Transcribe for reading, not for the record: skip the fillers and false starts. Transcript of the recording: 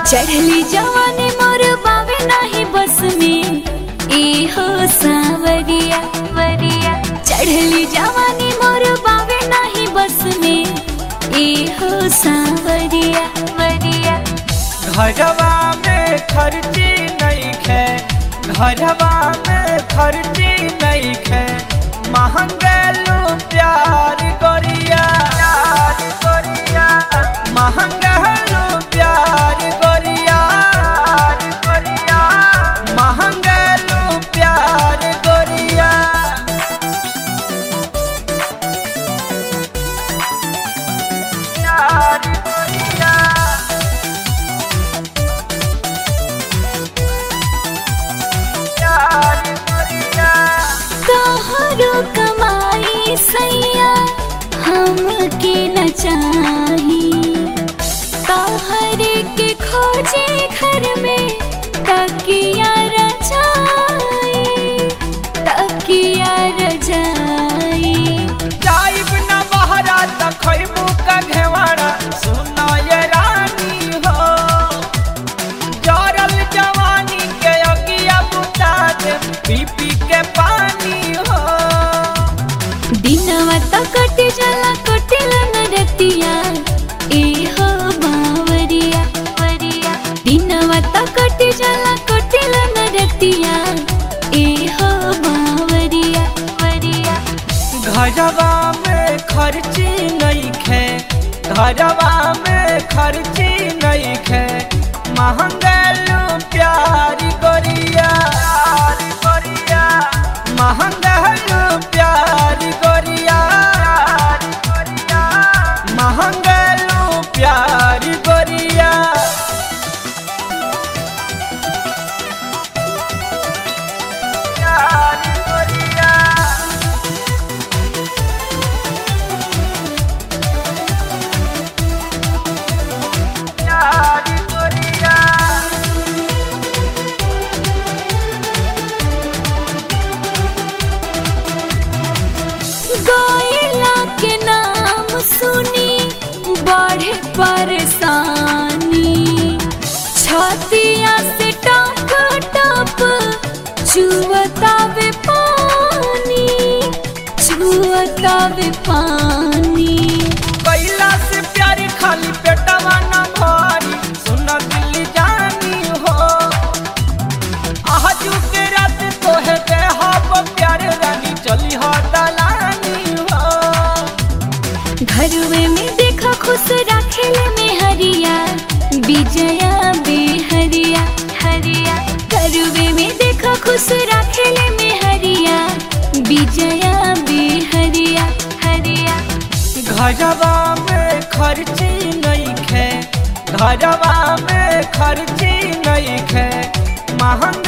चढ़ली जवानी मोर बावे नाही बस में ए हो सावरिया वरिया। चढ़ली जवानी मोर बावे नाही बस में ए हो सावरिया वरिया। घरवा में खर्ची नहीं खे, घरवा में खर्ची नहीं खे, महंगेलू प्यार गोरिया गोरिया, महंगेलू प्यार गोरिया गोरिया, महंगेलू प्यार गोरिया। प्यार गोरिया तोहरो कमाई सैया हमके न चाही, तोहरे के खोजे घर में तकिया रजाई तकिया रजाई। जाइब न बहरा त खैबू का घेवाड़ा, सुना ये रानी हो, जरल जवानी के अगिया बुता दे पी पी के पानी हो। दिनवा त कट जाला कटिला न रतिया ए हो बावरिया वरिया। दिनवा त कट जाला कटिला न रतिया ए हो बावरिया वरिया। घरवा में खर्ची नहीं खे, घरवा में खर्ची नहीं खे, महंगेलू प्यार गोरिया गोरिया, महंगेलू प्यार गोरिया गोरिया, महंगेलू प्यार गोरिया। प्यार गोरिया प्यार गोरिया। गोइला के नाम सुनी बढ़े परेशानी, छतिया से टप टप चुअतावे पानी चुअतावे पानी। कैला से प्यार खाली पेटवा न भारी, सुन दिल जानी हो, आजू के रात तोहे देहब प्यार रानी, चली हो दलानी हो। घरवे में देखा खुश रखेले में हरिया विजया बेहरिया हरिया। घरवे में देखा खुश रखेले में हरिया विजया बेहरिया हरिया। घरवा में खर्ची नहीं खे, घरवा में खर्ची नहीं खे, महंग